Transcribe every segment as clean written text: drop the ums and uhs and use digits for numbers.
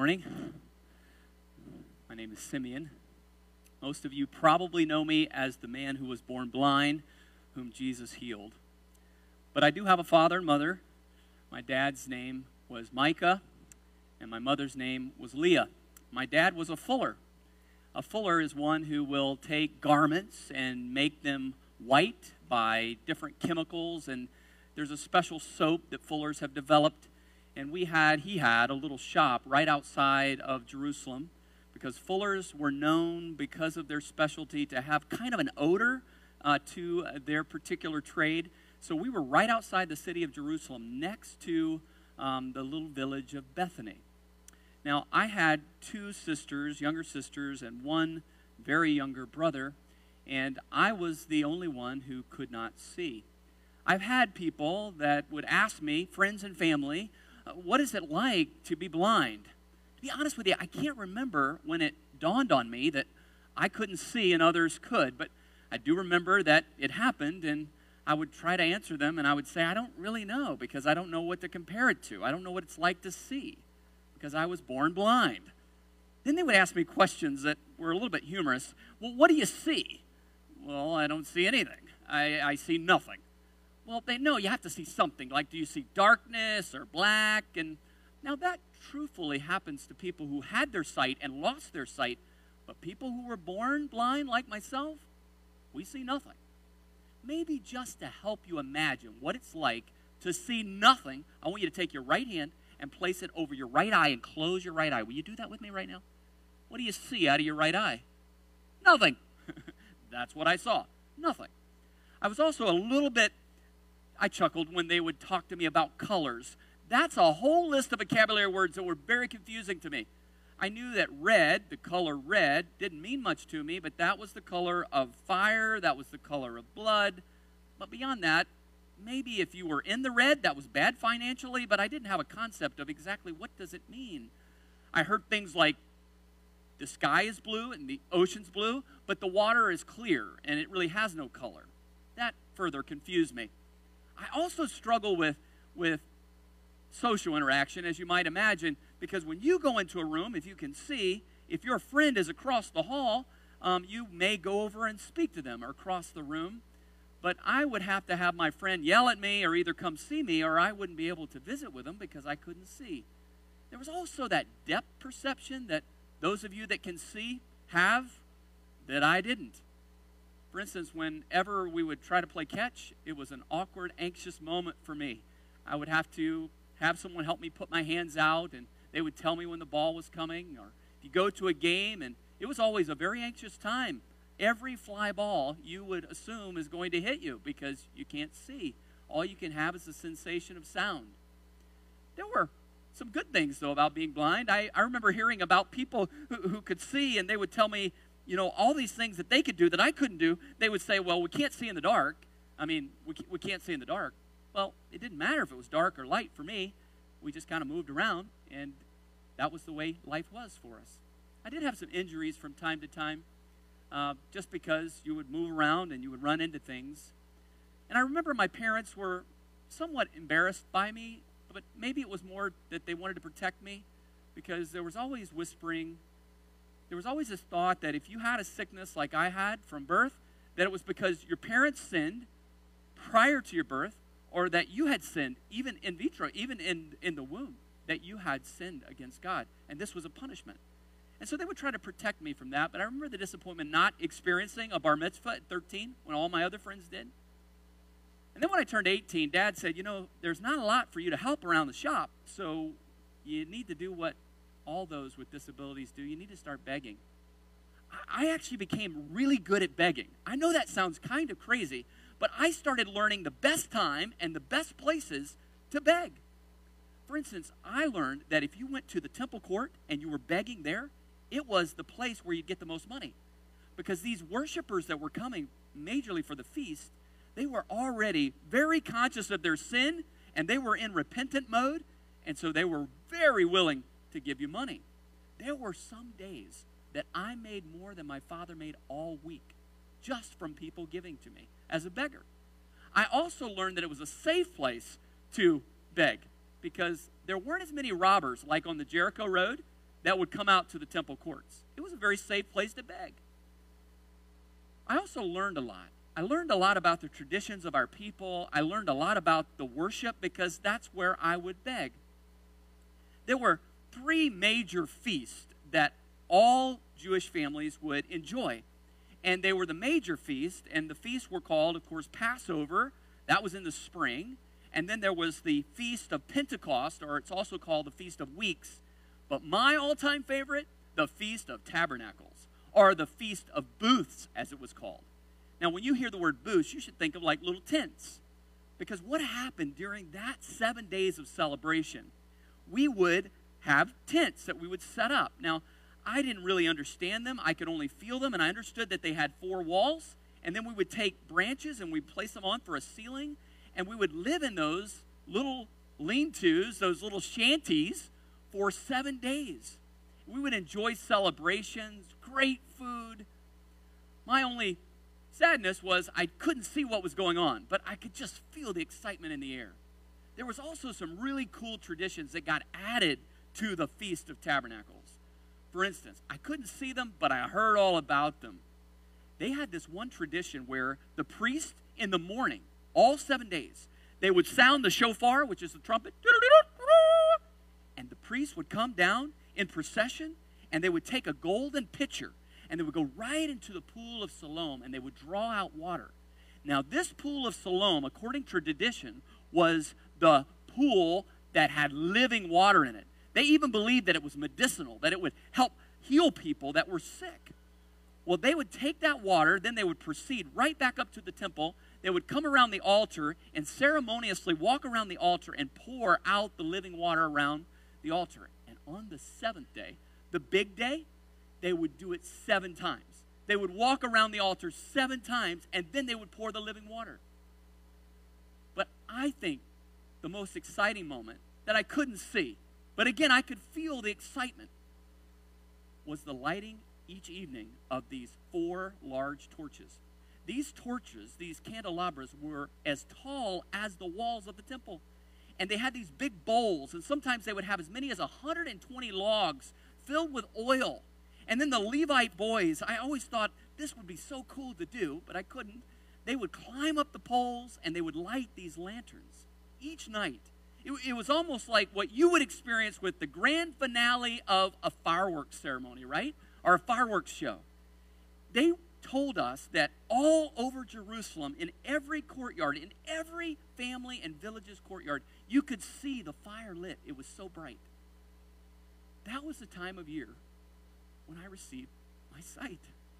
morning. My name is Simeon. Most of you probably know me as the man who was born blind, whom Jesus healed. But I do have a father and mother. My dad's name was Micah, and my mother's name was Leah. My dad was a fuller. A fuller is one who will take garments and make them white by different chemicals, and there's a special soap that fullers have developed. And he had a little shop right outside of Jerusalem, because fullers were known because of their specialty to have kind of an odor to their particular trade. So we were right outside the city of Jerusalem, next to the little village of Bethany. Now, I had two sisters, younger sisters, and one very younger brother, and I was the only one who could not see. I've had people that would ask me, friends and family, what is it like to be blind? To be honest with you, I can't remember when it dawned on me that I couldn't see and others could, but I do remember that it happened, and I would try to answer them, and I would say, I don't really know, because I don't know what to compare it to. I don't know what it's like to see, because I was born blind. Then they would ask me questions that were a little bit humorous. Well, what do you see? Well, I don't see anything. I see nothing. Well, they know you have to see something, like do you see darkness or black? And now that truthfully happens to people who had their sight and lost their sight, but people who were born blind like myself, we see nothing. Maybe just to help you imagine what it's like to see nothing, I want you to take your right hand and place it over your right eye and close your right eye. Will you do that with me right now? What do you see out of your right eye? Nothing. That's what I saw. Nothing. I was also a little bit, I chuckled when they would talk to me about colors. That's a whole list of vocabulary words that were very confusing to me. I knew that red, the color red, didn't mean much to me, but that was the color of fire, that was the color of blood. But beyond that, maybe if you were in the red, that was bad financially, but I didn't have a concept of exactly what does it mean. I heard things like the sky is blue and the ocean's blue, but the water is clear and it really has no color. That further confused me. I also struggle with social interaction, as you might imagine, because when you go into a room, if you can see, if your friend is across the hall, you may go over and speak to them or across the room. But I would have to have my friend yell at me or either come see me, or I wouldn't be able to visit with them because I couldn't see. There was also that depth perception that those of you that can see have that I didn't. For instance, whenever we would try to play catch, it was an awkward, anxious moment for me. I would have to have someone help me put my hands out, and they would tell me when the ball was coming. Or if you go to a game, and it was always a very anxious time. Every fly ball you would assume is going to hit you because you can't see. All you can have is the sensation of sound. There were some good things, though, about being blind. I remember hearing about people who could see, and they would tell me, you know, all these things that they could do that I couldn't do. They would say, well, we can't see in the dark. I mean, we can't see in the dark. Well, it didn't matter if it was dark or light for me. We just kind of moved around, and that was the way life was for us. I did have some injuries from time to time, just because you would move around and you would run into things. And I remember my parents were somewhat embarrassed by me, but maybe it was more that they wanted to protect me, because there was always whispering. There was always this thought that if you had a sickness like I had from birth, that it was because your parents sinned prior to your birth, or that you had sinned, even in vitro, even in the womb, that you had sinned against God, and this was a punishment. And so they would try to protect me from that, but I remember the disappointment not experiencing a bar mitzvah at 13 when all my other friends did. And then when I turned 18, Dad said, you know, there's not a lot for you to help around the shop, so you need to do what all those with disabilities do. You need to start begging. I actually became really good at begging. I know that sounds kind of crazy, but I started learning the best time and the best places to beg. For instance, I learned that if you went to the temple court and you were begging there, it was the place where you'd get the most money. Because these worshipers that were coming majorly for the feast, they were already very conscious of their sin, and they were in repentant mode, and so they were very willing to give you money. There were some days that I made more than my father made all week, just from people giving to me as a beggar. I also learned that it was a safe place to beg, because there weren't as many robbers like on the Jericho Road that would come out to the temple courts. It was a very safe place to beg. I also learned a lot. I learned a lot about the traditions of our people. I learned a lot about the worship because that's where I would beg. There were 3 major feasts that all Jewish families would enjoy. And they were the major feasts, and the feasts were called, of course, Passover. That was in the spring. And then there was the Feast of Pentecost, or it's also called the Feast of Weeks. But my all-time favorite, the Feast of Tabernacles, or the Feast of Booths, as it was called. Now, when you hear the word booths, you should think of like little tents. Because what happened during that 7 days of celebration, we would have tents that we would set up. Now, I didn't really understand them. I could only feel them, and I understood that they had 4 walls. And then we would take branches and we'd place them on for a ceiling, and we would live in those little lean-tos, those little shanties, for 7 days. We would enjoy celebrations, great food. My only sadness was I couldn't see what was going on, but I could just feel the excitement in the air. There was also some really cool traditions that got added to the Feast of Tabernacles. For instance, I couldn't see them, but I heard all about them. They had this one tradition where the priest in the morning, all 7 days, they would sound the shofar, which is the trumpet, and the priest would come down in procession, and they would take a golden pitcher, and they would go right into the pool of Siloam, and they would draw out water. Now, this pool of Siloam, according to tradition, was the pool that had living water in it. They even believed that it was medicinal, that it would help heal people that were sick. Well, they would take that water, then they would proceed right back up to the temple. They would come around the altar and ceremoniously walk around the altar and pour out the living water around the altar. And on the 7th day, the big day, they would do it 7 times. They would walk around the altar 7 times, and then they would pour the living water. But I think the most exciting moment that I couldn't see, but again, I could feel the excitement, was the lighting each evening of these 4 large torches. These torches, these candelabras, were as tall as the walls of the temple. And they had these big bowls, and sometimes they would have as many as 120 logs filled with oil. And then the Levite boys, I always thought this would be so cool to do, but I couldn't. They would climb up the poles, and they would light these lanterns each night. It was almost like what you would experience with the grand finale of a fireworks ceremony, right? Or a fireworks show. They told us that all over Jerusalem, in every courtyard, in every family and village's courtyard, you could see the fire lit. It was so bright. That was the time of year when I received my sight.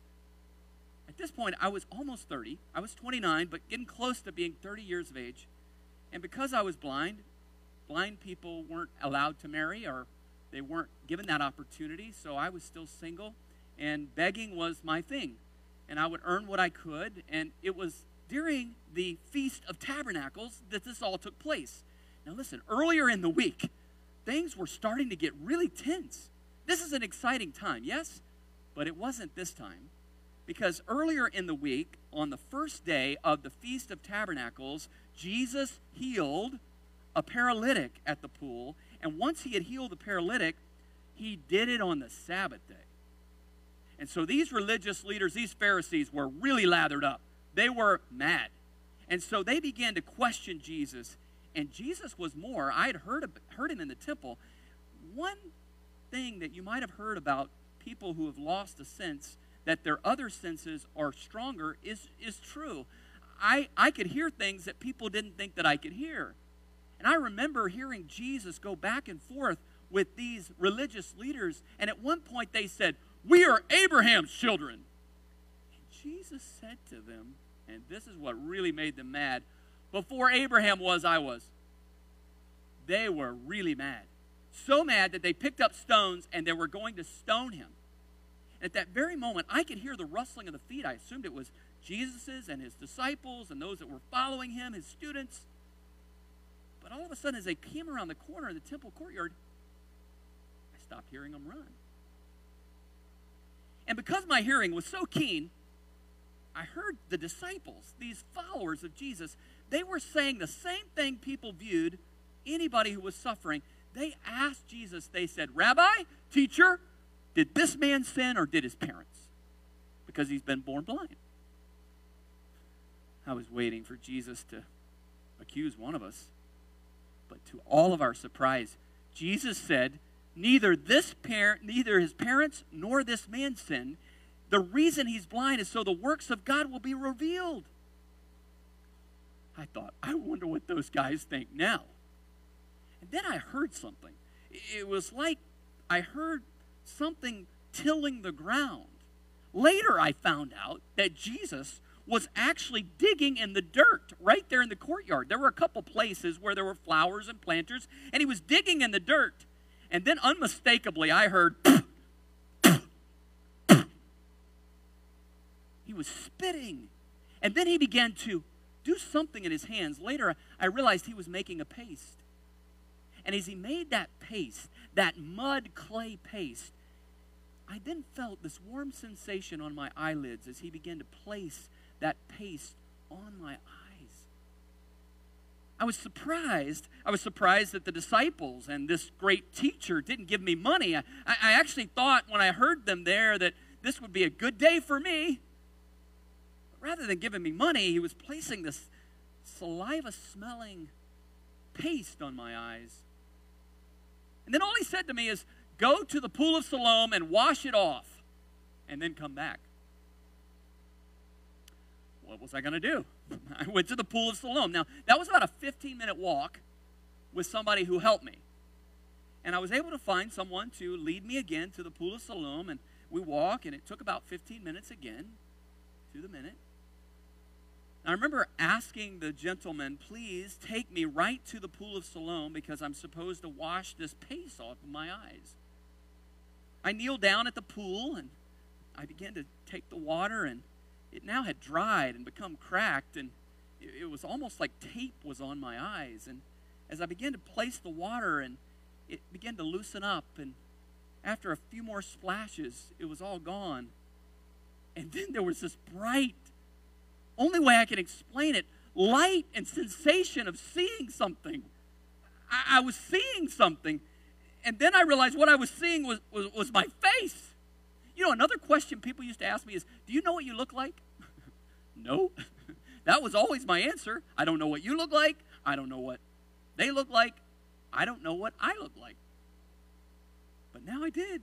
At this point, I was almost 30. I was 29, but getting close to being 30 years of age. And because I was blind people weren't allowed to marry, or they weren't given that opportunity, so I was still single, and begging was my thing. And I would earn what I could, and it was during the Feast of Tabernacles that this all took place. Now listen, earlier in the week, things were starting to get really tense. This is an exciting time, yes? But it wasn't this time. Because earlier in the week, on the first day of the Feast of Tabernacles, Jesus healed a paralytic at the pool. And once he had healed the paralytic, he did it on the Sabbath day. And so these religious leaders, these Pharisees, were really lathered up. They were mad. And so they began to question Jesus. And Jesus was more. I had heard him in the temple. One thing that you might have heard about people who have lost a sense that their other senses are stronger is true. I could hear things that people didn't think that I could hear. And I remember hearing Jesus go back and forth with these religious leaders. And at one point they said, "We are Abraham's children." And Jesus said to them, and this is what really made them mad, "Before Abraham was, I was." They were really mad. So mad that they picked up stones and they were going to stone him. At that very moment, I could hear the rustling of the feet. I assumed it was Jesus's and his disciples and those that were following him, his students. But all of a sudden, as they came around the corner of the temple courtyard, I stopped hearing them run. And because my hearing was so keen, I heard the disciples, these followers of Jesus, they were saying the same thing people viewed anybody who was suffering. They asked Jesus, they said, Rabbi, teacher, did this man sin or did his parents? Because he's been born blind. I was waiting for Jesus to accuse one of us. But to all of our surprise, Jesus said, neither his parents nor this man sinned. The reason he's blind is so the works of God will be revealed. I thought, I wonder what those guys think now. And then I heard something. It was like I heard something tilling the ground. Later I found out that Jesus was actually digging in the dirt right there in the courtyard. There were a couple places where there were flowers and planters, and he was digging in the dirt. And then unmistakably I heard, he was spitting. And then he began to do something in his hands. Later I realized he was making a paste. And as he made that paste, that mud clay paste, I then felt this warm sensation on my eyelids as he began to place that paste on my eyes. I was surprised. I was surprised that the disciples and this great teacher didn't give me money. I actually thought when I heard them there that this would be a good day for me. But rather than giving me money, he was placing this saliva-smelling paste on my eyes. And then all he said to me is, go to the pool of Siloam and wash it off, and then come back. What was I going to do? I went to the pool of Siloam. Now, that was about a 15-minute walk with somebody who helped me. And I was able to find someone to lead me again to the pool of Siloam, and we walk, and it took about 15 minutes again to the minute. I remember asking the gentleman, please take me right to the pool of Siloam because I'm supposed to wash this paste off of my eyes. I kneeled down at the pool and I began to take the water, and it now had dried and become cracked, and it was almost like tape was on my eyes. And as I began to place the water, and it began to loosen up, and after a few more splashes, it was all gone. And then there was this bright, only way I can explain it, light and sensation of seeing something. I was seeing something. And then I realized what I was seeing was my face. You know, another question people used to ask me is, do you know what you look like? No. That was always my answer. I don't know what you look like. I don't know what they look like. I don't know what I look like. But now I did.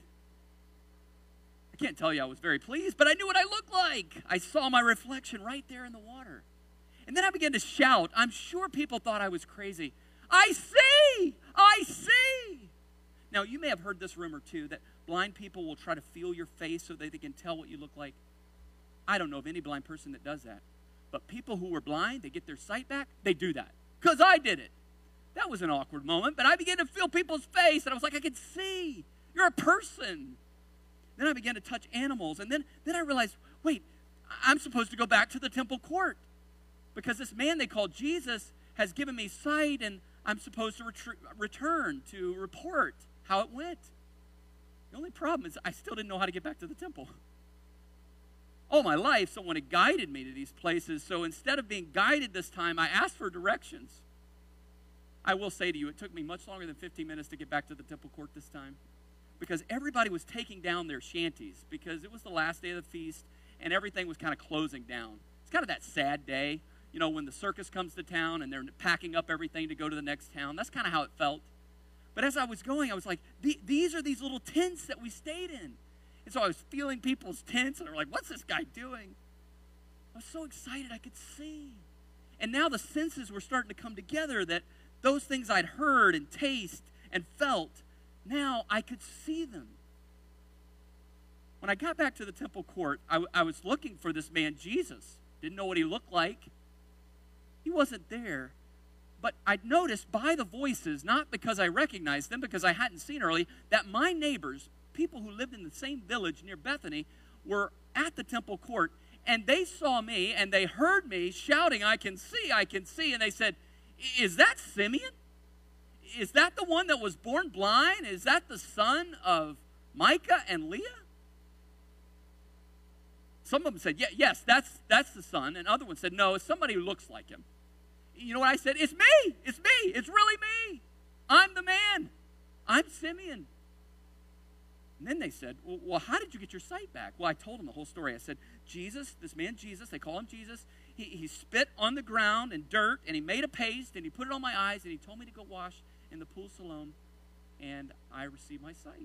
I can't tell you I was very pleased, but I knew what I looked like. I saw my reflection right there in the water. And then I began to shout. I'm sure people thought I was crazy. I see! I see! Now, you may have heard this rumor, too, that blind people will try to feel your face so that they can tell what you look like. I don't know of any blind person that does that. But people who were blind, they get their sight back, they do that. Because I did it. That was an awkward moment, but I began to feel people's face, and I was like, I can see. You're a person. Then I began to touch animals, and then I realized, wait, I'm supposed to go back to the temple court because this man they called Jesus has given me sight, and I'm supposed to return to report how it went. The only problem is I still didn't know how to get back to the temple. All my life, someone had guided me to these places, so instead of being guided this time, I asked for directions. I will say to you, it took me much longer than 15 minutes to get back to the temple court this time because everybody was taking down their shanties because it was the last day of the feast and everything was kind of closing down. It's kind of that sad day, you know, when the circus comes to town and they're packing up everything to go to the next town. That's kind of how it felt. But as I was going, I was like, these are these little tents that we stayed in. And so I was feeling people's tents, and they're like, what's this guy doing? I was so excited I could see. And now the senses were starting to come together that those things I'd heard and tasted and felt, now I could see them. When I got back to the temple court, I was looking for this man, Jesus. Didn't know what he looked like. He wasn't there. But I'd noticed by the voices, not because I recognized them, because I hadn't seen early, that my neighbors, people who lived in the same village near Bethany, were at the temple court, and they saw me, and they heard me shouting, I can see, and they said, is that Simeon? Is that the one that was born blind? Is that the son of Micah and Leah? Some of them said, yes, that's the son, and other ones said, no, it's somebody who looks like him. You know what I said? It's me. It's really me. I'm the man. I'm Simeon. And then they said, well, how did you get your sight back? Well, I told them the whole story. I said, Jesus, this man Jesus, they call him Jesus, he spit on the ground and dirt, and he made a paste, and he put it on my eyes, and he told me to go wash in the pool of Siloam, and I received my sight.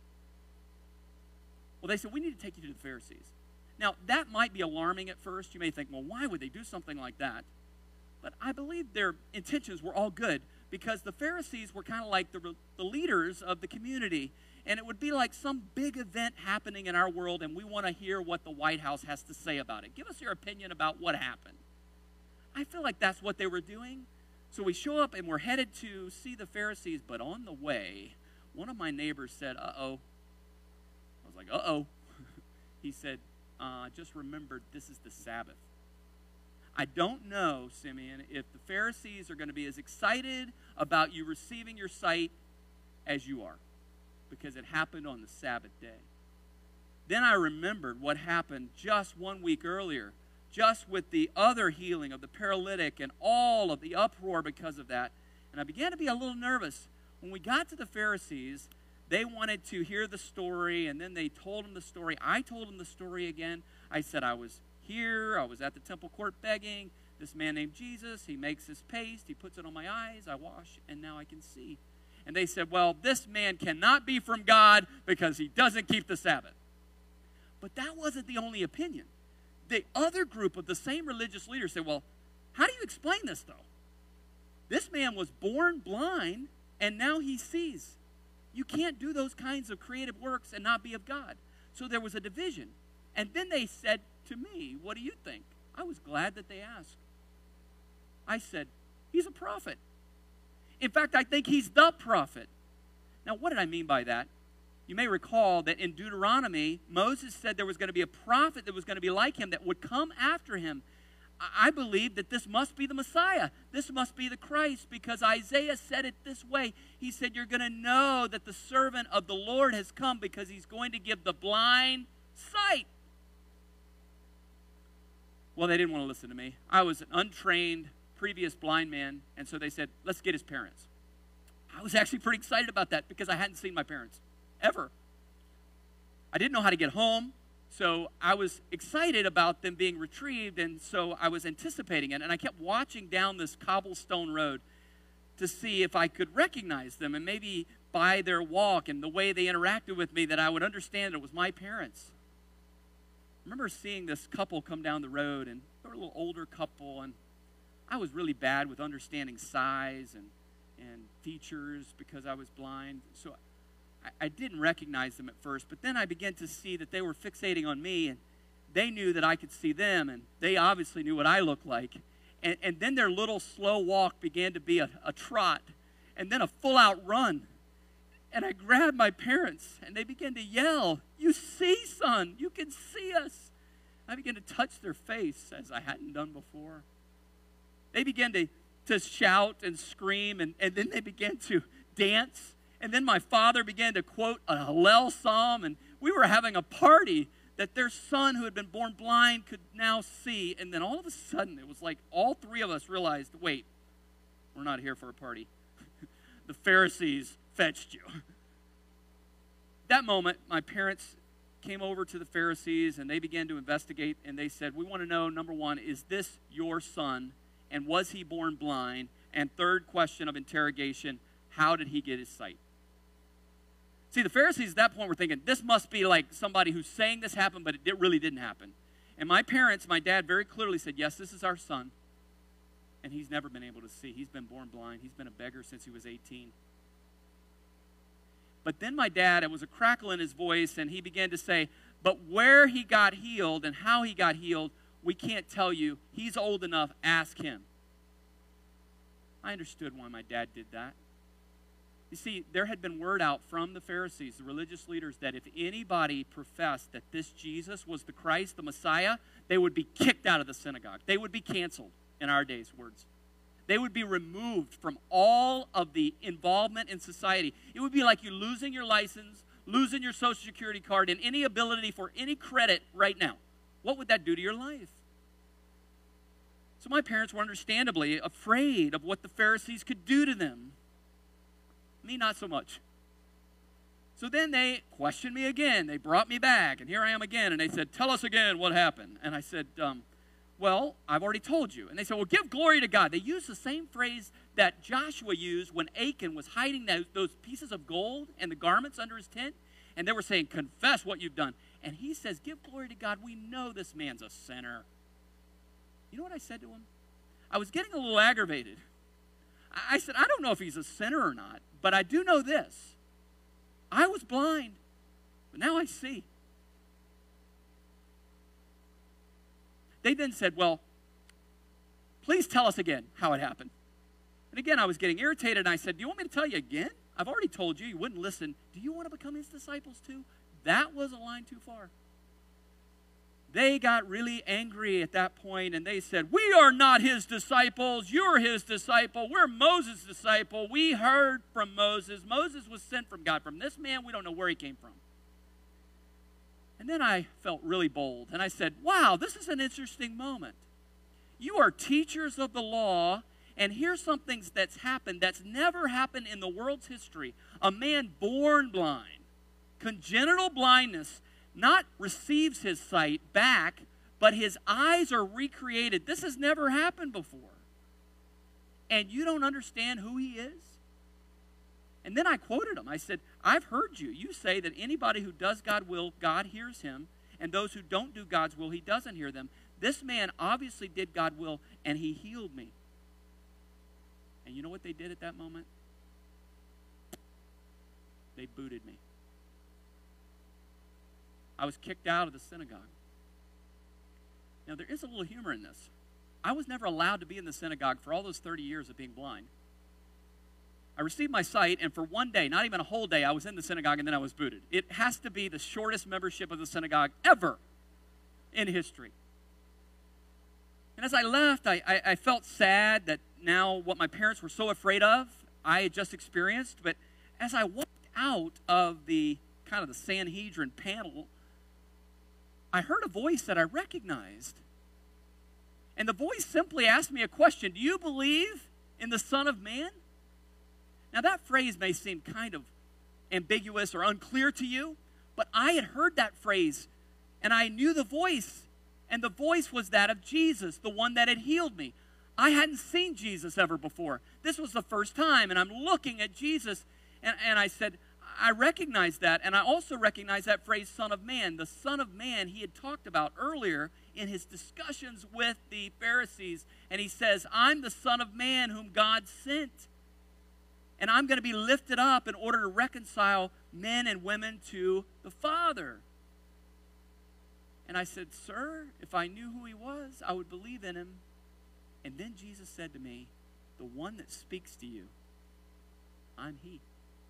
Well, they said, we need to take you to the Pharisees. Now, that might be alarming at first. You may think, well, why would they do something like that? But I believe their intentions were all good, because the Pharisees were kind of like the leaders of the community. And it would be like some big event happening in our world, and we want to hear what the White House has to say about it. Give us your opinion about what happened. I feel like that's what they were doing. So we show up, and we're headed to see the Pharisees. But on the way, one of my neighbors said, uh-oh. I was like, uh-oh. He said, just remembered this is the Sabbath. I don't know, Simeon, if the Pharisees are going to be as excited about you receiving your sight as you are, because it happened on the Sabbath day. Then I remembered what happened just 1 week earlier, just with the other healing of the paralytic and all of the uproar because of that. And I began to be a little nervous. When we got to the Pharisees, they wanted to hear the story, and then they told them the story. I told them the story again. I said I was here, I was at the temple court begging. This man named Jesus, he makes this paste, he puts it on my eyes, I wash, and now I can see. And they said, well, this man cannot be from God because he doesn't keep the Sabbath. But that wasn't the only opinion. The other group of the same religious leaders said, well, how do you explain this, though? This man was born blind, and now he sees. You can't do those kinds of creative works and not be of God. So there was a division. And then they said to me, what do you think? I was glad that they asked. I said, he's a prophet. In fact, I think he's the prophet. Now, what did I mean by that? You may recall that in Deuteronomy, Moses said there was going to be a prophet that was going to be like him that would come after him. I believe that this must be the Messiah. This must be the Christ, because Isaiah said it this way. He said, you're going to know that the servant of the Lord has come because he's going to give the blind sight. Well, they didn't want to listen to me. I was an untrained previous blind man, and so they said, let's get his parents. I was actually pretty excited about that because I hadn't seen my parents, ever. I didn't know how to get home, so I was excited about them being retrieved, and so I was anticipating it, and I kept watching down this cobblestone road to see if I could recognize them, and maybe by their walk and the way they interacted with me that I would understand it was my parents. I remember seeing this couple come down the road, and they were a little older couple, and I was really bad with understanding size and features because I was blind. So I didn't recognize them at first, but then I began to see that they were fixating on me, and they knew that I could see them, and they obviously knew what I looked like. And then their little slow walk began to be a trot, and then a full-out run. And I grabbed my parents, and they began to yell, you see, son, you can see us. I began to touch their face as I hadn't done before. They began to shout and scream, and then they began to dance. And then my father began to quote a Hallel psalm, and we were having a party that their son who had been born blind could now see. And then all of a sudden, it was like all three of us realized, wait, we're not here for a party. The Pharisees fetched you. That moment, my parents came over to the Pharisees, and they began to investigate, and they said, we want to know, number one, is this your son, and was he born blind? And third question of interrogation, how did he get his sight? See, the Pharisees at that point were thinking, this must be like somebody who's saying this happened, but it really didn't happen. And my parents, my dad very clearly said, yes, this is our son, and he's never been able to see. He's been born blind. He's been a beggar since he was 18. But then my dad, it was a crackle in his voice, and he began to say, but where he got healed and how he got healed, we can't tell you. He's old enough. Ask him. I understood why my dad did that. You see, there had been word out from the Pharisees, the religious leaders, that if anybody professed that this Jesus was the Christ, the Messiah, they would be kicked out of the synagogue. They would be canceled, in our day's words. They would be removed from all of the involvement in society. It would be like you losing your license, losing your Social Security card, and any ability for any credit right now. What would that do to your life? So my parents were understandably afraid of what the Pharisees could do to them. Me, not so much. So then they questioned me again. They brought me back, and here I am again. And they said, tell us again what happened. And I said, well, I've already told you. And they said, well, give glory to God. They used the same phrase that Joshua used when Achan was hiding those pieces of gold and the garments under his tent. And they were saying, confess what you've done. And he says, give glory to God. We know this man's a sinner. You know what I said to him? I was getting a little aggravated. I said, I don't know if he's a sinner or not, but I do know this. I was blind, but now I see. They then said, well, please tell us again how it happened. And again, I was getting irritated, and I said, do you want me to tell you again? I've already told you. You wouldn't listen. Do you want to become his disciples too? That was a line too far. They got really angry at that point, and they said, we are not his disciples. You're his disciple. We're Moses' disciple. We heard from Moses. Moses was sent from God. From this man, we don't know where he came from. And then I felt really bold, and I said, wow, this is an interesting moment. You are teachers of the law, and here's something that's happened that's never happened in the world's history. A man born blind, congenital blindness, not receives his sight back, but his eyes are recreated. This has never happened before. And you don't understand who he is? And then I quoted him. I said, I've heard you. You say that anybody who does God's will, God hears him, and those who don't do God's will, he doesn't hear them. This man obviously did God's will, and he healed me. And you know what they did at that moment? They booted me. I was kicked out of the synagogue. Now, there is a little humor in this. I was never allowed to be in the synagogue for all those 30 years of being blind. I received my sight, and for one day, not even a whole day, I was in the synagogue, and then I was booted. It has to be the shortest membership of the synagogue ever in history. And as I left, I felt sad that now what my parents were so afraid of, I had just experienced. But as I walked out of the kind of the Sanhedrin panel, I heard a voice that I recognized. And the voice simply asked me a question. Do you believe in the Son of Man? Now that phrase may seem kind of ambiguous or unclear to you, but I had heard that phrase and I knew the voice. And the voice was that of Jesus, the one that had healed me. I hadn't seen Jesus ever before. This was the first time, and I'm looking at Jesus, and I said, I recognize that, and I also recognize that phrase, Son of Man. The Son of Man he had talked about earlier in his discussions with the Pharisees, and he says, I'm the Son of Man whom God sent, and I'm going to be lifted up in order to reconcile men and women to the Father. And I said, sir, if I knew who he was, I would believe in him. And then Jesus said to me, the one that speaks to you, I'm he.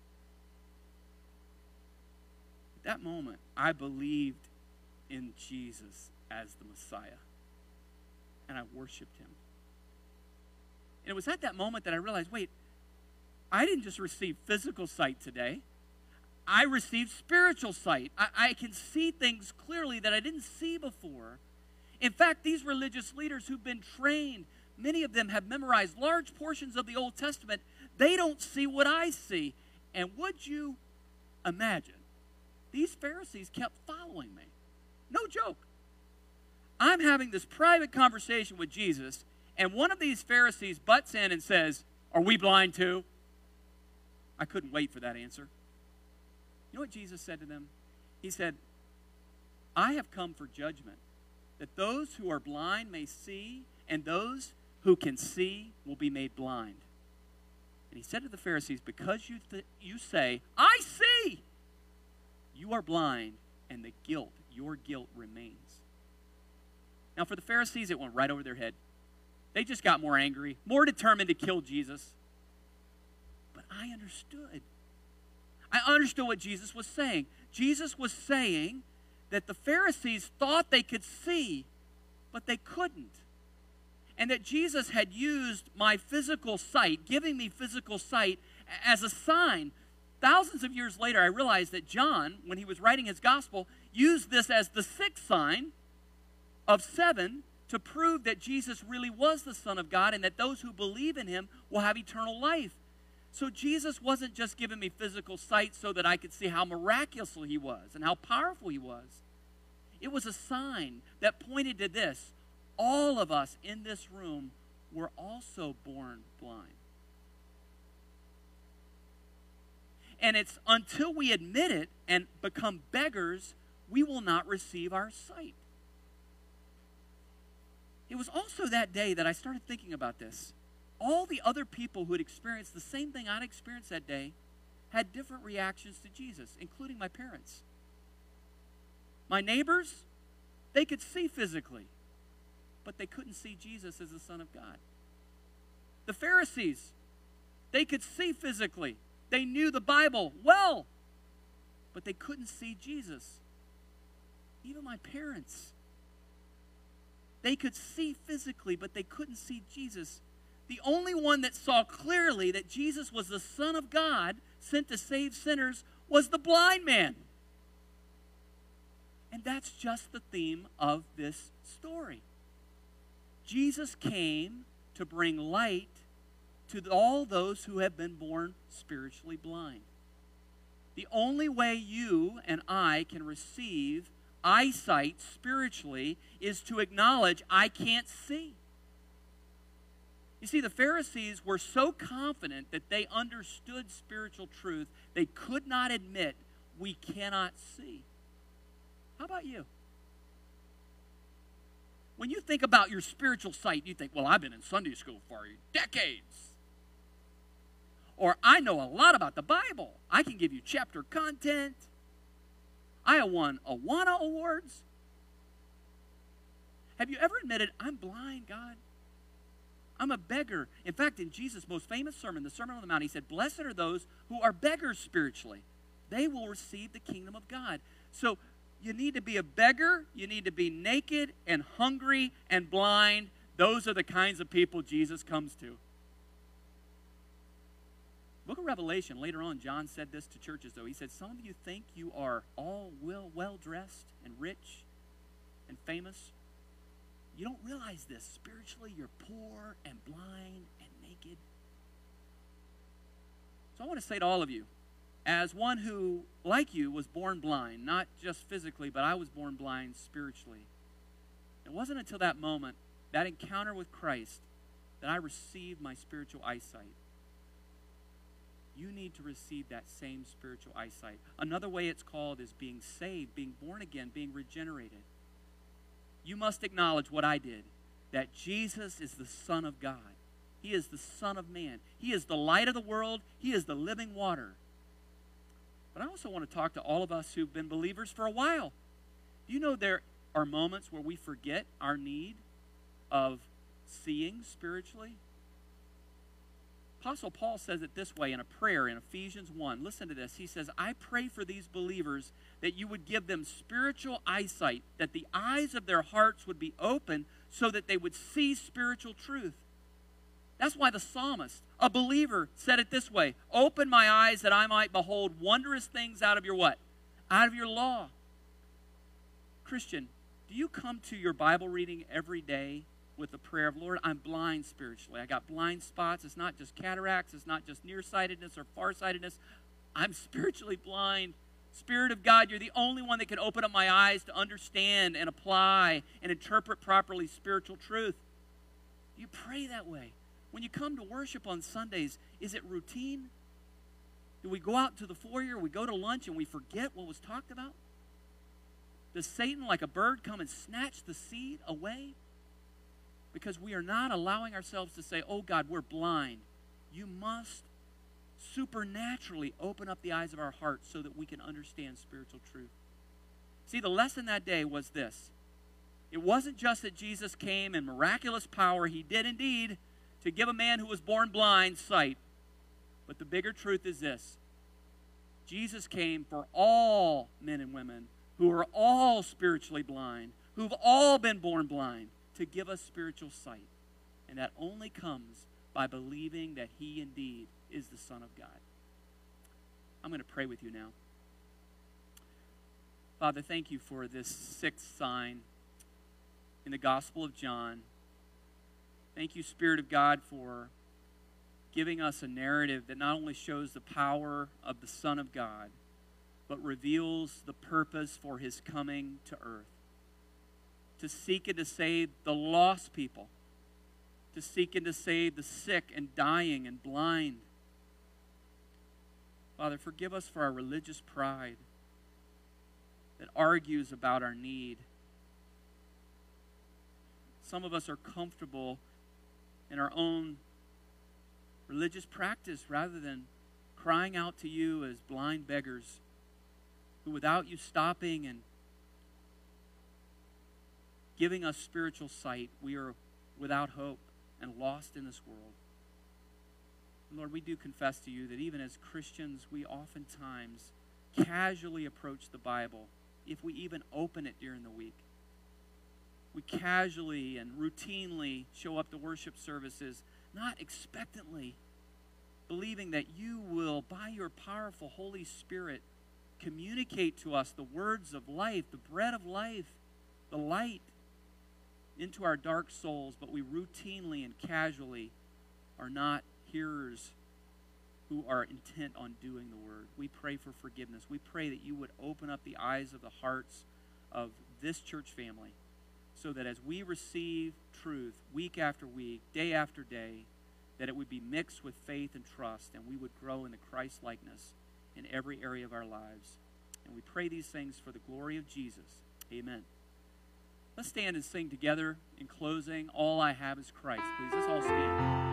At that moment, I believed in Jesus as the Messiah. And I worshiped him. And it was at that moment that I realized, wait, I didn't just receive physical sight today. I received spiritual sight. I can see things clearly that I didn't see before. In fact, these religious leaders who've been trained, many of them have memorized large portions of the Old Testament. They don't see what I see. And would you imagine, these Pharisees kept following me. No joke. I'm having this private conversation with Jesus, and one of these Pharisees butts in and says, are we blind too? I couldn't wait for that answer. You know what Jesus said to them? He said, I have come for judgment, that those who are blind may see, and those who can see will be made blind. And he said to the Pharisees, because you say, I see, you are blind, and your guilt remains. Now for the Pharisees, it went right over their head. They just got more angry, more determined to kill Jesus. But I understood. I understood what Jesus was saying. Jesus was saying that the Pharisees thought they could see, but they couldn't. And that Jesus had used my physical sight, giving me physical sight, as a sign. Thousands of years later, I realized that John, when he was writing his gospel, used this as the sixth sign of 7 to prove that Jesus really was the Son of God and that those who believe in him will have eternal life. So Jesus wasn't just giving me physical sight so that I could see how miraculous he was and how powerful he was. It was a sign that pointed to this. All of us in this room were also born blind. And it's until we admit it and become beggars, we will not receive our sight. It was also that day that I started thinking about this. All the other people who had experienced the same thing I'd experienced that day had different reactions to Jesus, including my parents. My neighbors, they could see physically, but they couldn't see Jesus as the Son of God. The Pharisees, they could see physically. They knew the Bible well, but they couldn't see Jesus. Even my parents, they could see physically, but they couldn't see Jesus. The only one that saw clearly that Jesus was the Son of God sent to save sinners was the blind man. And that's just the theme of this story. Jesus came to bring light to all those who have been born spiritually blind. The only way you and I can receive eyesight spiritually is to acknowledge I can't see. You see, the Pharisees were so confident that they understood spiritual truth, they could not admit we cannot see. How about you? When you think about your spiritual sight, you think, well, I've been in Sunday school for decades. Or I know a lot about the Bible. I can give you chapter content. I have won Awana Awards. Have you ever admitted, I'm blind, God? I'm a beggar. In fact, in Jesus' most famous sermon, the Sermon on the Mount, he said, blessed are those who are beggars spiritually. They will receive the kingdom of God. So you need to be a beggar. You need to be naked and hungry and blind. Those are the kinds of people Jesus comes to. Book of Revelation, later on, John said this to churches, though. He said, some of you think you are all well-dressed and rich and famous. You don't realize this. Spiritually, you're poor and blind and naked. So I want to say to all of you, as one who, like you, was born blind, not just physically, but I was born blind spiritually. It wasn't until that moment, that encounter with Christ, that I received my spiritual eyesight. You need to receive that same spiritual eyesight. Another way it's called is being saved, being born again, being regenerated. You must acknowledge what I did, that Jesus is the Son of God. He is the Son of Man. He is the light of the world. He is the living water. But I also want to talk to all of us who've been believers for a while. Do you know there are moments where we forget our need of seeing spiritually? Apostle Paul says it this way in a prayer in Ephesians 1. Listen to this. He says, I pray for these believers that you would give them spiritual eyesight, that the eyes of their hearts would be open so that they would see spiritual truth. That's why the psalmist, a believer, said it this way, open my eyes that I might behold wondrous things out of your what? Out of your law. Christian, do you come to your Bible reading every day with the prayer of, Lord, I'm blind spiritually. I got blind spots. It's not just cataracts. It's not just nearsightedness or farsightedness. I'm spiritually blind. Spirit of God, you're the only one that can open up my eyes to understand and apply and interpret properly spiritual truth. You pray that way. When you come to worship on Sundays, is it routine? Do we go out to the foyer, we go to lunch, and we forget what was talked about? Does Satan, like a bird, come and snatch the seed away? Because we are not allowing ourselves to say, oh God, we're blind. You must supernaturally open up the eyes of our hearts so that we can understand spiritual truth. See, the lesson that day was this. It wasn't just that Jesus came in miraculous power. He did indeed to give a man who was born blind sight. But the bigger truth is this. Jesus came for all men and women who are all spiritually blind, who've all been born blind, to give us spiritual sight. And that only comes by believing that he indeed is the Son of God. I'm going to pray with you now. Father, thank you for this sixth sign in the Gospel of John. Thank you, Spirit of God, for giving us a narrative that not only shows the power of the Son of God, but reveals the purpose for his coming to earth. To seek and to save the lost people. To seek and to save the sick and dying and blind. Father, forgive us for our religious pride that argues about our need. Some of us are comfortable in our own religious practice rather than crying out to you as blind beggars who, without you stopping and giving us spiritual sight, we are without hope and lost in this world. And Lord, we do confess to you that even as Christians, we oftentimes casually approach the Bible, if we even open it during the week. We casually and routinely show up to worship services, not expectantly, believing that you will, by your powerful Holy Spirit, communicate to us the words of life, the bread of life, the light into our dark souls, but we routinely and casually are not hearers who are intent on doing the word. We pray for forgiveness. We pray that you would open up the eyes of the hearts of this church family so that as we receive truth week after week, day after day, that it would be mixed with faith and trust, and we would grow in the Christ likeness in every area of our lives. And we pray these things for the glory of Jesus. Amen. Let's stand and sing together in closing, All I Have is Christ. Please, let's all stand.